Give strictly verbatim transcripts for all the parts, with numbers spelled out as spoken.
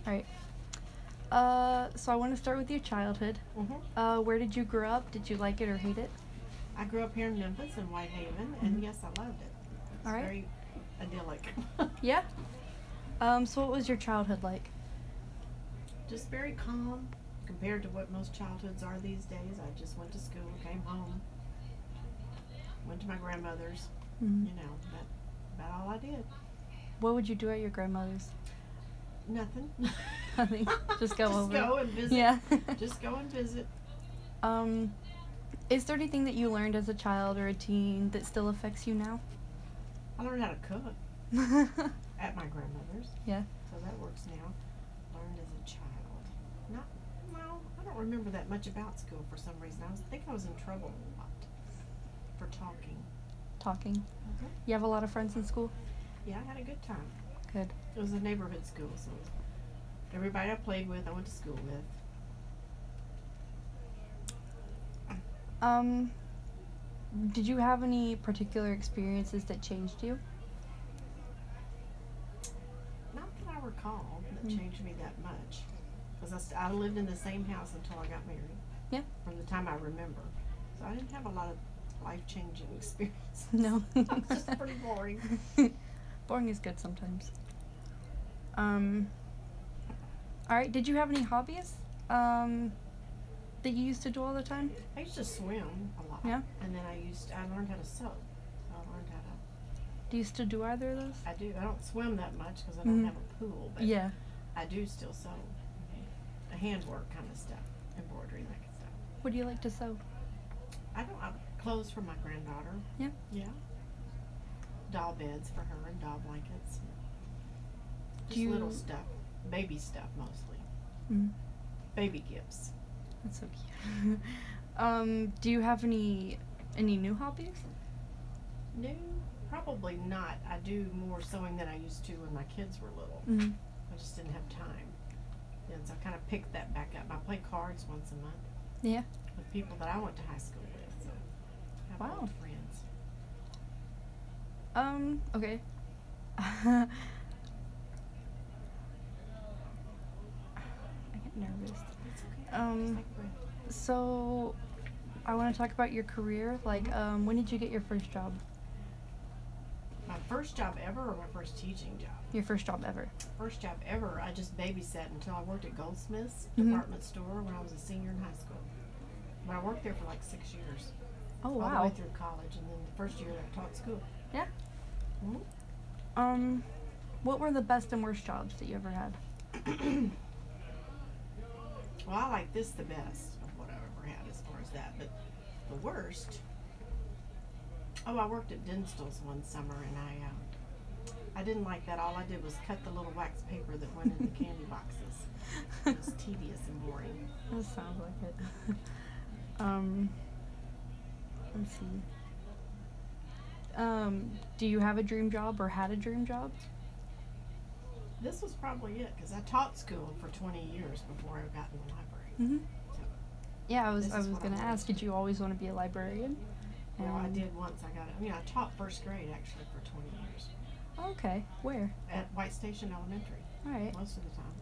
All right. Uh, so I want to start with your childhood. Mm-hmm. Uh, where did you grow up? Did you like it or hate it? I grew up here in Memphis in Whitehaven, and yes, I loved it. It's All right. very idyllic. Yeah. Um, so what was your childhood like? Just very calm compared to what most childhoods are these days. I just went to school, came home, went to my grandmother's. Mhm. You know, that about all I did. What would you do at your grandmother's? Nothing. Nothing. Just go Just over. go and visit. Yeah. Just go and visit. Um, is there anything that you learned as a child or a teen that still affects you now? I learned how to cook at my grandmother's. Yeah. So that works now. Learned as a child. Not, well, I don't remember that much about school for some reason. I was, think I was in trouble a lot for talking. Talking. Mm-hmm. You have a lot of friends in school? Yeah, I had a good time. Good. It was a neighborhood school, so everybody I played with, I went to school with. Um, did you have any particular experiences that changed you? Not that I recall that Mm. changed me that much. Because I, st- I lived in the same house until I got married. Yeah. From the time I remember. So I didn't have a lot of life-changing experiences. No. It was just pretty boring. Boring is good sometimes. Um, alright, did you have any hobbies? Um, that you used to do all the time? I used to swim a lot. Yeah? And then I used I learned how to sew. So I learned how to Do you still do either of those? I do. I don't swim that much because I don't Mhm. have a pool, but Yeah. I do still sew. The handwork kind of stuff, embroidery, that kind of stuff. What do you like to sew? I don't. I clothes for my granddaughter. Yeah? Yeah. Doll beds for her and doll blankets. Do Just you- little stuff, baby stuff mostly. Mm. Baby gifts. That's so cute. um, do you have any any new hobbies? No, probably not. I do more sewing than I used to when my kids were little. Mm. I just didn't have time. And so I kind of picked that back up. I play cards once a month Yeah. with people that I went to high school with. So I have Wow. old friends. Um, okay. I get nervous. It's okay. Um, Just take breath. So, I want to talk about your career. Like, Mhm. um, when did you get your first job? My first job ever or my first teaching job? Your first job ever? First job ever, I just babysat until I worked at Goldsmith's Mhm. department store when I was a senior in high school. But I worked there for like six years. Oh, All the wow. way through college, and then the first year I taught school. Yeah. Mhm. Um, what were the best and worst jobs that you ever had? Well, I like this the best of what I've ever had as far as that, but the worst. Oh, I worked at Denstall's one summer, and I um, I didn't like that. All I did was cut the little wax paper that went in the candy boxes. It was tedious and boring. That sounds like it. um, let's see. Um, do you have a dream job or had a dream job? This was probably it because I taught school for twenty years before I got in the library. Mm-hmm. So, Yeah, I was. This I is was what I gonna wanted ask. to Did you always want to be a librarian? well, I And- did once. I got it. I mean, I taught first grade actually for twenty years Oh, okay. Where? at White Station Elementary All right. most of the time.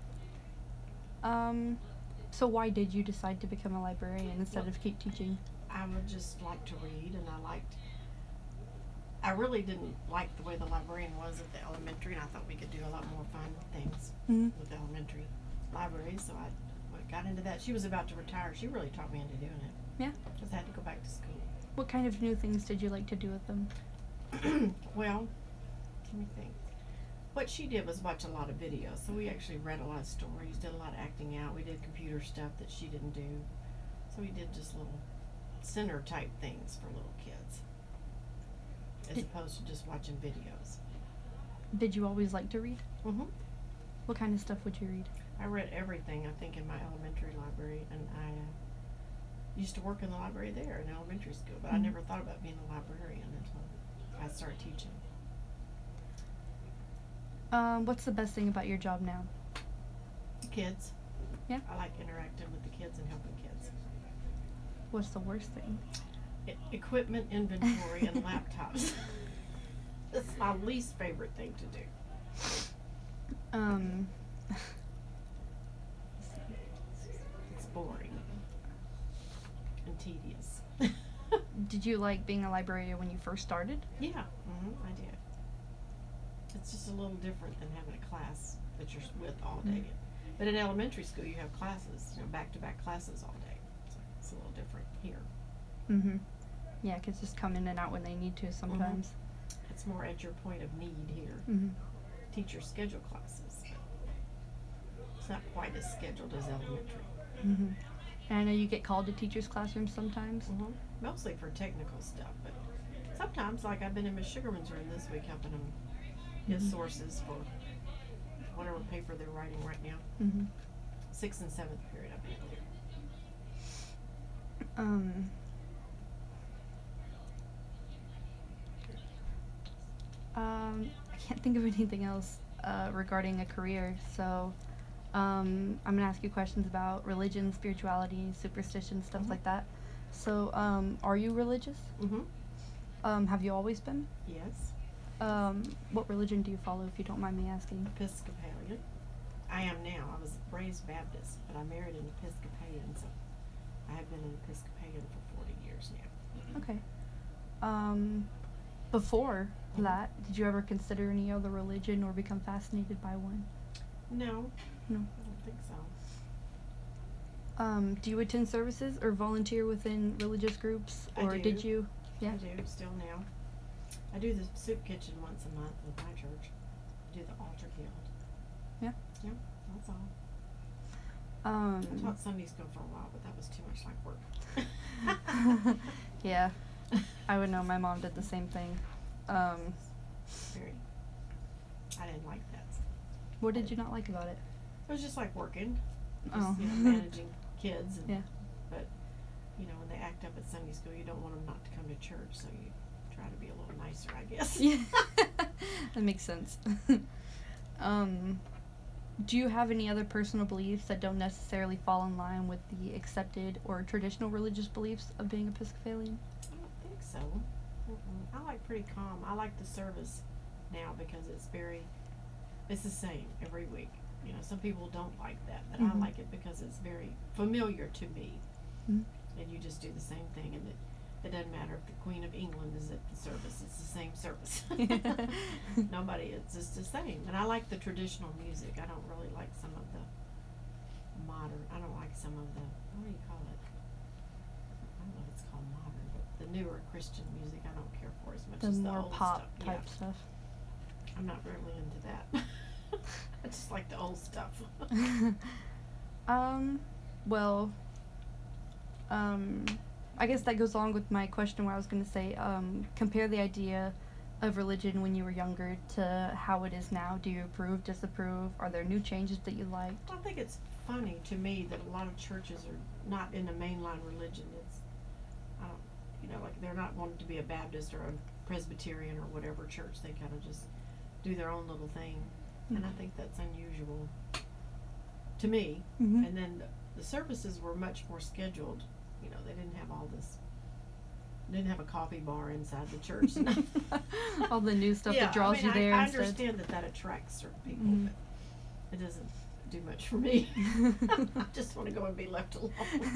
Um, so why did you decide to become a librarian instead Well- of keep teaching? I would just like to read, and I liked. I really didn't like the way the librarian was at the elementary, and I thought we could do a lot more fun things Mm-hmm. with elementary libraries. So I w- got into that. She was about to retire. She really talked me into doing it. Yeah. Because I had to go back to school. What kind of new things did you like to do with them? Well, let me think. What she did was watch a lot of videos. So we actually read a lot of stories, did a lot of acting out. We did computer stuff that she didn't do. So we did just little center type things for little kids. As Did- opposed to just watching videos. Did you always like to read? Mm-hmm. What kind of stuff would you read? I read everything, I think, in my elementary library, and I uh, used to work in the library there in elementary school, but I Mhm. never thought about being a librarian until I started teaching. Um, what's the best thing about your job now? Kids. Yeah. I like interacting with the kids and helping kids. What's the worst thing? E- equipment inventory and laptops. That's my least favorite thing to do. Um, did you like being a librarian when you first started? Yeah, hmm I did. It's just a little different than having a class that you're with all day. Mhm. But in elementary school, you have classes, you know, back-to-back classes all day. So it's a little different here. Mm-hmm. Yeah, kids just come in and out when they need to sometimes. It's more at your point of need here. Mm-hmm. Teachers schedule classes. It's not quite as scheduled as elementary. Mm-hmm. And I know you get called to teachers' classrooms sometimes. Mm-hmm. Mostly for technical stuff, but sometimes, like I've been in Miss Sugarman's room this week helping them get Mhm. sources for whatever paper they're writing right now. Mm-hmm. Sixth and seventh period I've been there. Um. Um, I can't think of anything else uh, regarding a career, so um, I'm gonna ask you questions about religion, spirituality, superstition, stuff Mhm. like that. So, um, are you religious? Mm-hmm. Um, have you always been? Yes. Um, what religion do you follow, if you don't mind me asking? Episcopalian. I am now. I was raised Baptist, but I married an Episcopalian, so I have been an Episcopalian for forty years now. Okay. Um, before Mhm. that, did you ever consider any other religion or become fascinated by one? No. No. I don't think so. Um, do you attend services or volunteer within religious groups, I or do. did you? Yeah. I do, still now. I do the soup kitchen once a month with my church. I do the altar guild. Yeah. Yeah, that's all. Um, I taught Sunday school for a while, but that was too much like work. yeah, I would know. My mom did the same thing. Um, Very. I didn't like that. what did you not like about it? It was just like working. Just, Oh. you know, managing kids. And, Yeah. But, you know, when they act up at Sunday school, you don't want them not to come to church, so you try to be a little nicer, I guess. Yeah, that makes sense. um, do you have any other personal beliefs that don't necessarily fall in line with the accepted or traditional religious beliefs of being Episcopalian? I don't think so. Mm-mm. I like pretty calm. I like the service now because it's very, it's the same every week. You know, some people don't like that, but Mhm. I like it because it's very familiar to me. Mhm. And you just do the same thing, and it, it doesn't matter if the Queen of England is at the service, it's the same service. Nobody, it's just the same. And I like the traditional music. I don't really like some of the modern, I don't like some of the, what do you call it? I don't know if it's called modern, but the newer Christian music I don't care for as much The as the more old pop stuff. type Yeah. stuff. I'm not really into that. I just like the old stuff. um, well, um, I guess that goes along with my question where I was going to say, um, compare the idea of religion when you were younger to how it is now. Do you approve, disapprove? Are there new changes that you liked? I think it's funny to me that a lot of churches are not in a mainline religion. It's, I don't, you know, like they're not wanting to be a Baptist or a Presbyterian or whatever church. They kind of just do their own little thing. And I think that's unusual to me. Mm-hmm. And then the, the services were much more scheduled. You know, they didn't have all this. Didn't have a coffee bar inside the church. All the new stuff yeah, that draws I mean, you there I, I instead. understand that that attracts certain people, Mhm. but it doesn't do much for me. I just want to go and be left alone.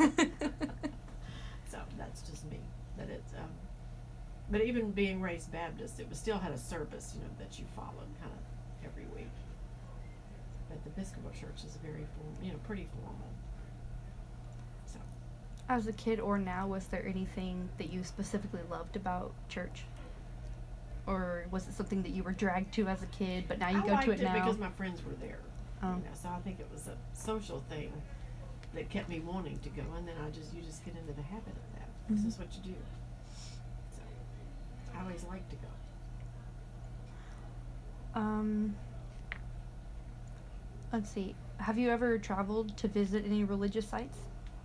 So that's just me. That it's. Um, but even being raised Baptist, it was still had a service, you know, that you followed kind of every week. But the Episcopal Church is very, form, you know, pretty formal. So. As a kid or now, was there anything that you specifically loved about church? Or was it something that you were dragged to as a kid, but now you I go liked to it it now? because my friends were there. Oh. You know, so I think it was a social thing that kept me wanting to go, and then I just you just get into the habit of that. Mhm. This is what you do. So I always liked to go. Um, let's see. Have you ever traveled to visit any religious sites?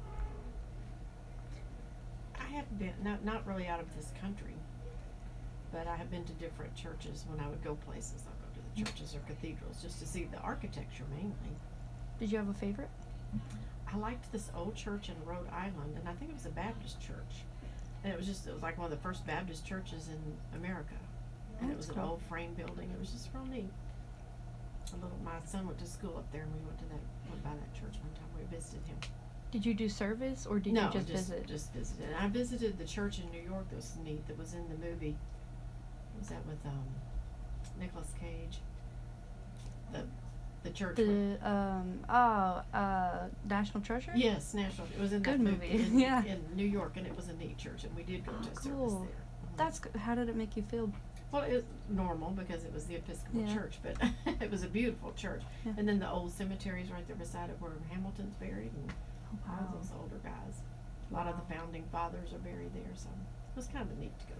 I have been not not really out of this country, but I have been to different churches when I would go places. I'll go to the churches or cathedrals just to see the architecture mainly. Did you have a favorite? I liked this old church in Rhode Island, and I think it was a Baptist church. And it was just, it was like one of the first Baptist churches in America. And it That's was cool. an old frame building. It was just real neat. A little, my son went to school up there, and we went to that, went by that church one time. We visited him. Did you do service or did no, you just, just visit? just visited. I visited the church in New York that was neat. That was in the movie. What was that with um, Nicolas Cage? The the church. with, The um oh uh National Treasure. yes, National. It was in that Good movie. in, Yeah. in New York, and it was a neat church, and we did go Oh, to a service cool. there. Mhm. That's good. How did it make you feel? Well, it was normal because it was the Episcopal Yeah. church, but it was a beautiful church. Yeah. And then the old cemetery's right there beside it where Hamilton's buried, and Oh, all wow. those older guys. A lot of the founding fathers are buried there, so it was kind of neat to go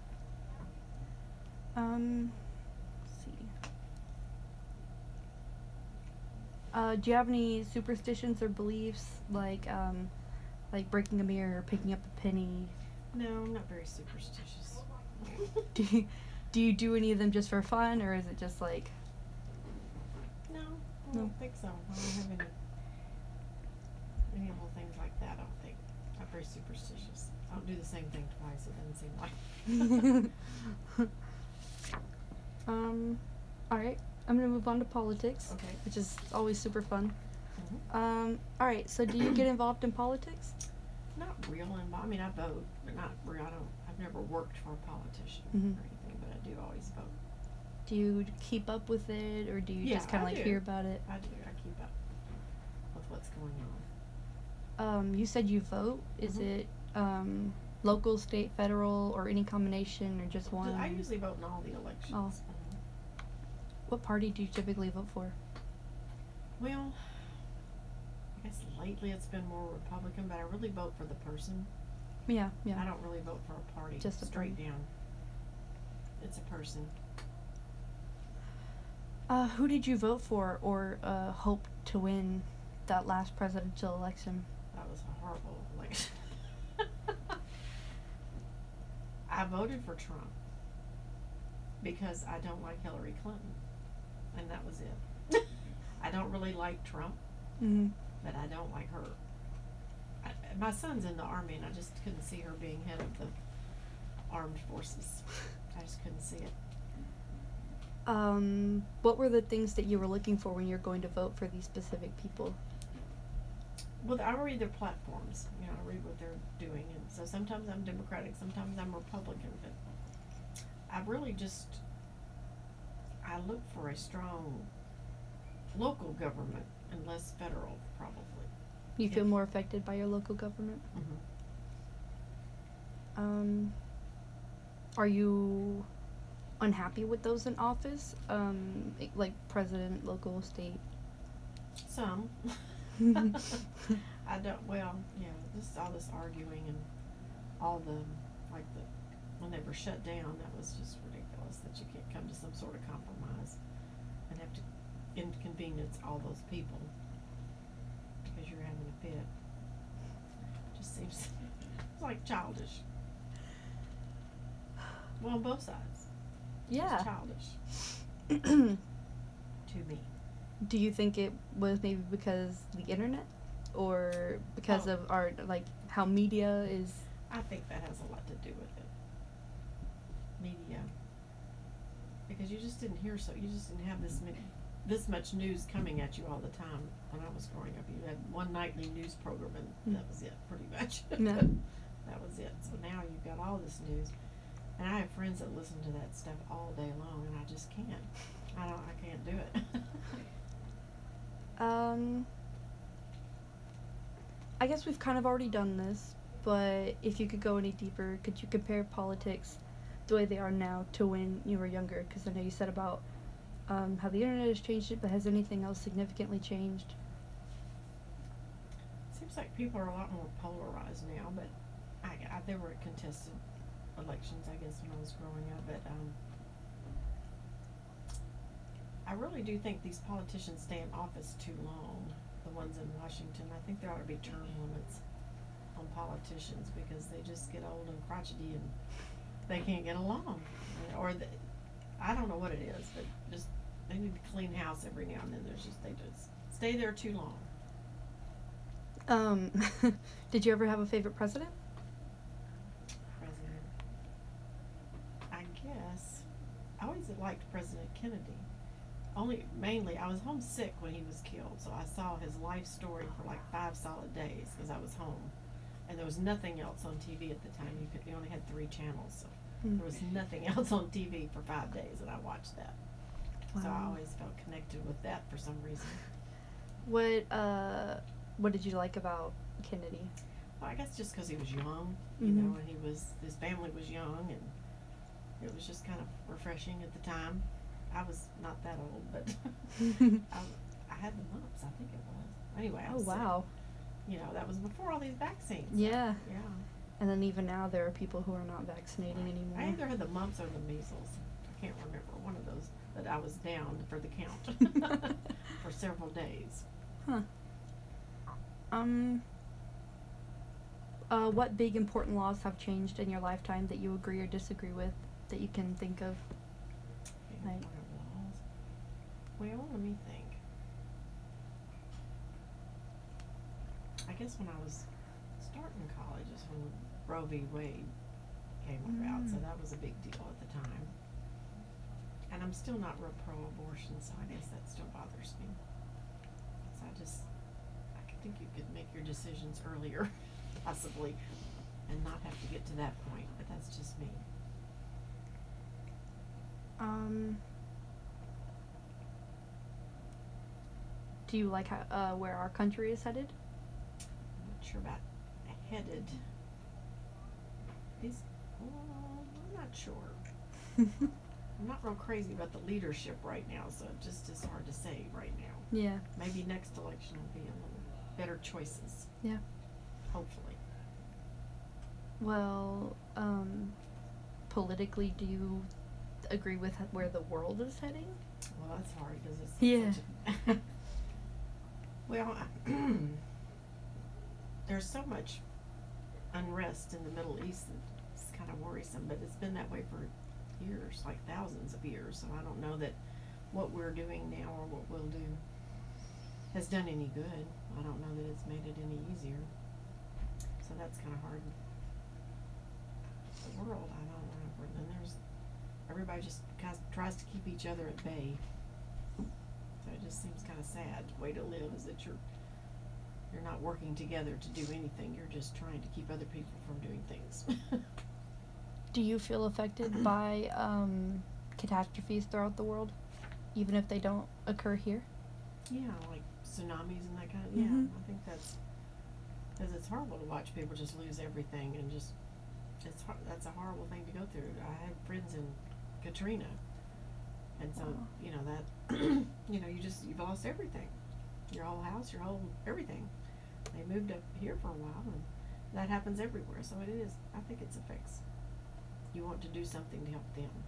there. Um, let's see. Uh, do you have any superstitions or beliefs like um, like breaking a mirror, or picking up a penny? No, I'm not very superstitious. Do you, do you do any of them just for fun, or is it just like? No, I No. don't think so. I don't have any any little things like that. I don't think. I'm very superstitious. I don't do the same thing twice. It doesn't seem like. um, all right. I'm gonna move on to politics, Okay. which is always super fun. Mhm. Um, all right. So, do you get involved in politics? Not real involved. I mean, I vote, but not real. I don't. I've never worked for a politician Mhm. or anything, but I do always vote. Do you keep up with it, or do you Yeah, just kind of I like do. hear about it? I do. I keep up with what's going on. Um, you said you vote. Is Mhm. it um, local, state, federal, or any combination, or just one? I usually vote in all the elections. Oh. Mhm. What party do you typically vote for? Well, I guess lately it's been more Republican, but I really vote for the person. Yeah, yeah. I don't really vote for a party. Just a straight party. down. It's a person. Uh, who did you vote for or uh, hope to win that last presidential election? That was a horrible election. I voted for Trump because I don't like Hillary Clinton, and that was it. I don't really like Trump, Mm-hmm. but I don't like her. I, my son's in the Army, and I just couldn't see her being head of the armed forces. I just couldn't see it. Um, what were the things that you were looking for when you're going to vote for these specific people? Well, I read their platforms. You know, I read what they're doing, and so sometimes I'm Democratic, sometimes I'm Republican. But I really just I look for a strong local government and less federal, probably. You Yeah. feel more affected by your local government? Mm-hmm. Um, are you unhappy with those in office? Um, i- like president, local, state? Some. I don't. Well, yeah, just all this arguing and all the like the when they were shut down, that was just ridiculous. That you can't come to some sort of compromise and have to inconvenience all those people because you're having a fit. Just seems it's like childish. Well, on both sides. Yeah. It's childish to me. Do you think it was maybe because the internet, or because Oh. of our like how media is? I think that has a lot to do with it. Media. Because you just didn't hear so you just didn't have this many this much news coming at you all the time when I was growing up. You had one nightly news program and that was it, pretty much. Yeah. That was it. So now you've got all this news. And I have friends that listen to that stuff all day long and I just can't. I don't I can't do it. Um, I guess we've kind of already done this, but if you could go any deeper, could you compare politics the way they are now to when you were younger? Because I know you said about um, how the internet has changed it, but has anything else significantly changed? Seems like people are a lot more polarized now, but I, I there were contested elections, I guess, when I was growing up, but um, I really do think these politicians stay in office too long, the ones in Washington. I think there ought to be term limits on politicians because they just get old and crotchety and they can't get along. Or the, I don't know what it is, but just they need to clean house every now and then. There's just they just stay there too long. Um, did you ever have a favorite president? President. I guess I always liked President Kennedy, only mainly I was homesick when he was killed, so I saw his life story for like five solid days because I was home, and there was nothing else on T V at the time. You could you only had three channels, so Mm. there was nothing else on T V for five days, and I watched that. So I Wow. always felt connected with that for some reason. What uh, what did you like about Kennedy? Well, I guess just because he was young, you Mhm. know, and he was his family was young, and it was just kind of refreshing at the time. I was not that old, but I, I had the mumps, I think it was. Anyway, I Oh was sick. wow. You know, that was before all these vaccines. Yeah. Yeah. And then even now there are people who are not vaccinating Right. anymore. I either had the mumps or the measles. I can't remember one of those, but I was down for the count for several days. Huh. Um. Uh, what big important laws have changed in your lifetime that you agree or disagree with that you can think of? Big Right. important laws. Well, let me think. I guess when I was starting college is when Roe v. Wade came about, so Mm. that was a big deal at the time. And I'm still not real pro-abortion, so I guess that still bothers me. So I just, I could think you could make your decisions earlier, possibly, and not have to get to that point, but that's just me. Um. Do you like how, uh, where our country is headed? I'm not sure about headed. Is, well, I'm not sure. I'm not real crazy about the leadership right now, so it just is hard to say right now. Yeah. Maybe next election will be a little better choices. Yeah. Hopefully. Well, um, politically, do you agree with h- where the world is heading? Well, that's hard because it's Yeah. such a well, there's so much unrest in the Middle East that it's kind of worrisome, but it's been that way for years, like thousands of years. So I don't know that what we're doing now or what we'll do has done any good. I don't know that it's made it any easier. So that's kind of hard. The world, I don't know. And then there's everybody just kind of tries to keep each other at bay. So it just seems kind of sad. The way to live is that you're you're not working together to do anything. You're just trying to keep other people from doing things. Do you feel affected by um, catastrophes throughout the world, even if they don't occur here? Yeah, like tsunamis and that kind of. Yeah, Mhm. I think that's because it's horrible to watch people just lose everything and just it's hor- that's a horrible thing to go through. I had friends in Katrina, and so Wow. you know that you know you just you've lost everything, your whole house, your whole everything. They moved up here for a while, and that happens everywhere. So it is. I think it's effects. You want to do something to help them.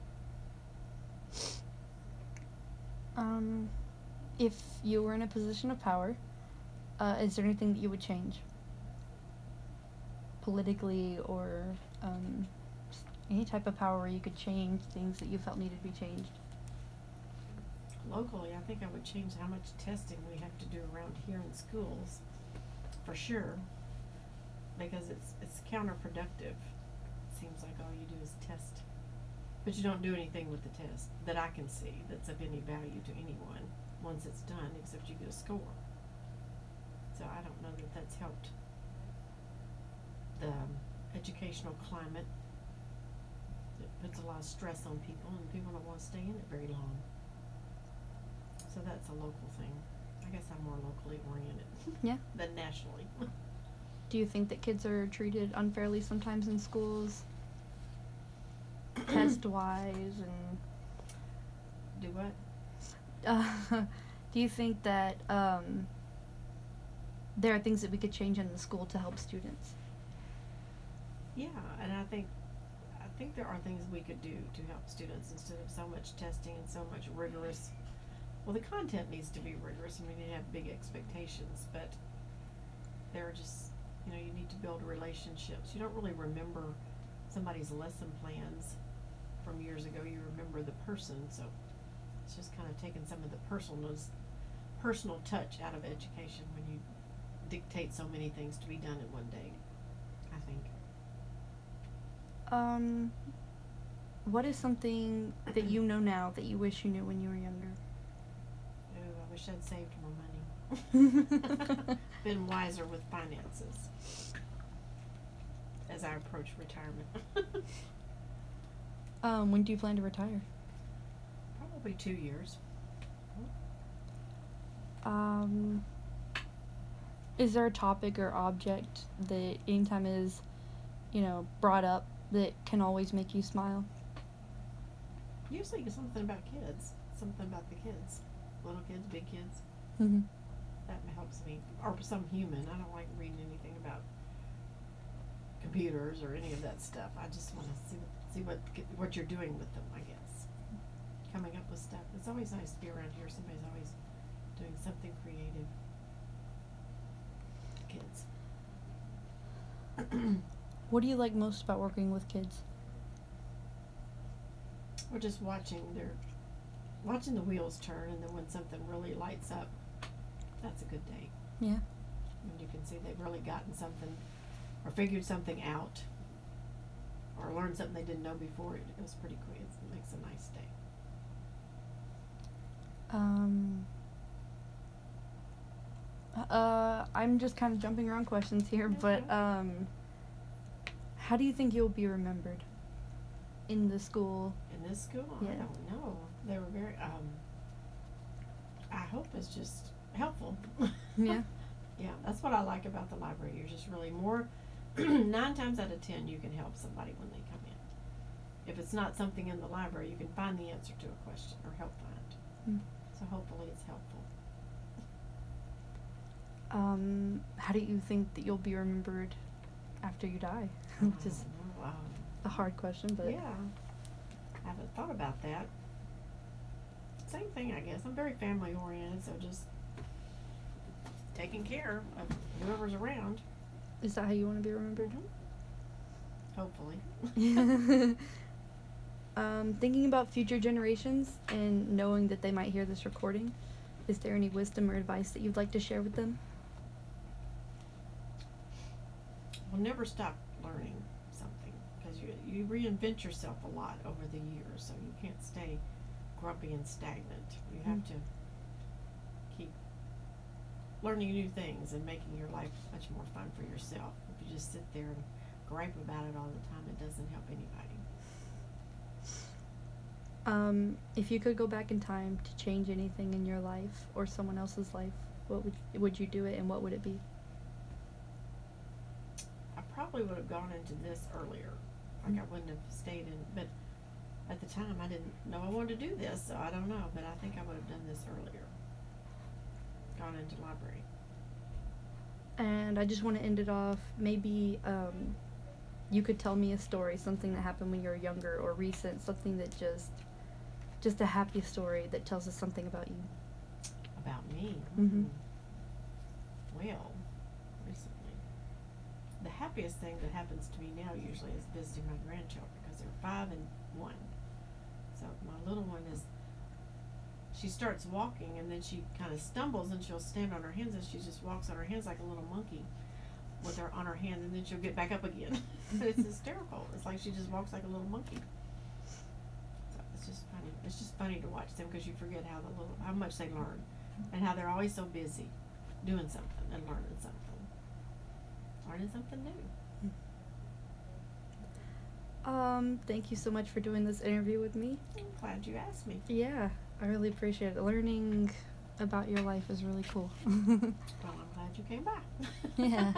Um, if you were in a position of power, uh, is there anything that you would change? Politically or um, s- any type of power where you could change things that you felt needed to be changed? Locally, I think I would change how much testing we have to do around here in schools, for sure, because it's it's counterproductive. It seems like all you do is test, but you don't do anything with the test that I can see that's of any value to anyone once it's done, except you get a score. So I don't know that that's helped the um, educational climate. It puts a lot of stress on people, and people don't want to stay in it very long. So that's a local thing. I guess I'm more locally oriented Yeah. than nationally. Do you think that kids are treated unfairly sometimes in schools, test-wise, and Do what? uh, do you think that um, there are things that we could change in the school to help students? Yeah, and I think I think there are things we could do to help students instead of so much testing and so much rigorous. Well, the content needs to be rigorous, and we need to have big expectations, but there are just, you know, you need to build relationships. You don't really remember somebody's lesson plans from years ago. You remember the person, so it's just kind of taking some of the personalness, personal touch out of education when you dictate so many things to be done in one day, I think. Um, what is something that you know now that you wish you knew when you were younger? wish I'd saved more money. Been wiser with finances as I approach retirement. um, when do you plan to retire? Probably two years. Um, is there a topic or object that anytime is, you know, brought up that can always make you smile? Usually it's something about kids. Something about the kids. Little kids, big kids. Mm-hmm. That helps me. Or some human. I don't like reading anything about computers or any of that stuff. I just want to see see what what you're doing with them, I guess. Coming up with stuff. It's always nice to be around here. Somebody's always doing something creative. Kids. What do you like most about working with kids? Or just watching their watching the wheels turn, and then when something really lights up, that's a good day. Yeah. And you can see they've really gotten something or figured something out or learned something they didn't know before. It, it was pretty cool. It makes a nice day. Um, uh, I'm just kind of jumping around questions here, but Okay. um, how do you think you'll be remembered in the school? In this school, Yeah. I don't know. They were very, um, I hope it's just helpful. Yeah. Yeah, that's what I like about the library. You're just really more, nine times out of ten, you can help somebody when they come in. If it's not something in the library, you can find the answer to a question or help find. Mm. So hopefully it's helpful. Um, how do you think that you'll be remembered after you die? Which is Oh, um, a hard question, but yeah, I haven't thought about that. Same thing, I guess. I'm very family oriented, so just taking care of whoever's around. is that how you want to be remembered? Hopefully. um, thinking about future generations and knowing that they might hear this recording, is there any wisdom or advice that you'd like to share with them? Well, never stop learning something, because you you reinvent yourself a lot over the years, so you can't stay grumpy and stagnant. You have Mm. to keep learning new things and making your life much more fun for yourself. If you just sit there and gripe about it all the time, it doesn't help anybody. Um, if you could go back in time to change anything in your life or someone else's life, what would would you do it, and what would it be? I probably would have gone into this earlier. Like, I wouldn't have stayed in, but at the time I didn't know I wanted to do this, so I don't know, but I think I would have done this earlier. Gone into library. And I just want to end it off. Maybe um, you could tell me a story, something that happened when you were younger or recent, something that just, just a happy story that tells us something about you. About me? Mhm. Well, recently. The happiest thing that happens to me now usually is visiting my grandchildren, because they're five and one. So my little one is, she starts walking and then she kind of stumbles and she'll stand on her hands, and she just walks on her hands like a little monkey with her on her hands, and then she'll get back up again. It's hysterical. It's like she just walks like a little monkey. So it's just funny. It's just funny to watch them, because you forget how the little, how much they learn, and how they're always so busy doing something and learning something, learning something new. Um, thank you so much for doing this interview with me. I'm glad you asked me. Yeah, I really appreciate it. Learning about your life is really cool. Well, I'm glad you came by. Yeah.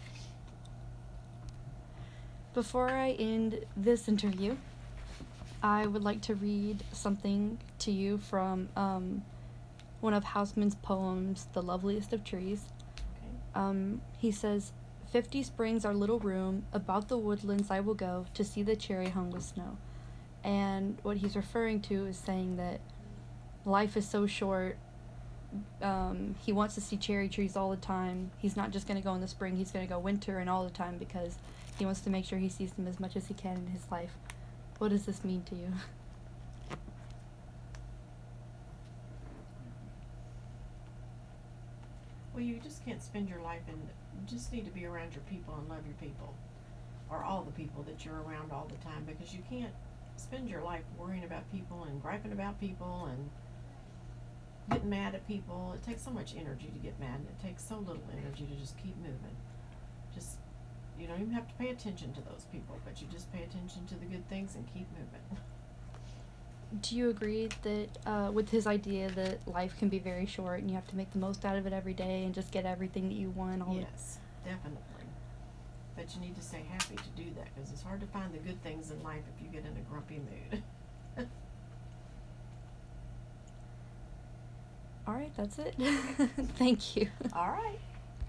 Before I end this interview, I would like to read something to you from um, one of Hausman's poems, The Loveliest of Trees. Okay. Um, he says, Fifty springs are little room, about the woodlands I will go, to see the cherry hung with snow. And what he's referring to is saying that life is so short. Um, he wants to see cherry trees all the time. He's not just going to go in the spring, he's going to go winter and all the time, because he wants to make sure he sees them as much as he can in his life. What does this mean to you? Well, you just can't spend your life in, you just need to be around your people and love your people, or all the people that you're around all the time, because you can't spend your life worrying about people and griping about people and getting mad at people. It takes so much energy to get mad, and it takes so little energy to just keep moving. Just, you don't even have to pay attention to those people, but you just pay attention to the good things and keep moving. Do you agree that uh, with his idea that life can be very short and you have to make the most out of it every day and just get everything that you want? All Yes, definitely. But you need to stay happy to do that, because it's hard to find the good things in life if you get in a grumpy mood. All right, that's it. Thank you. All right.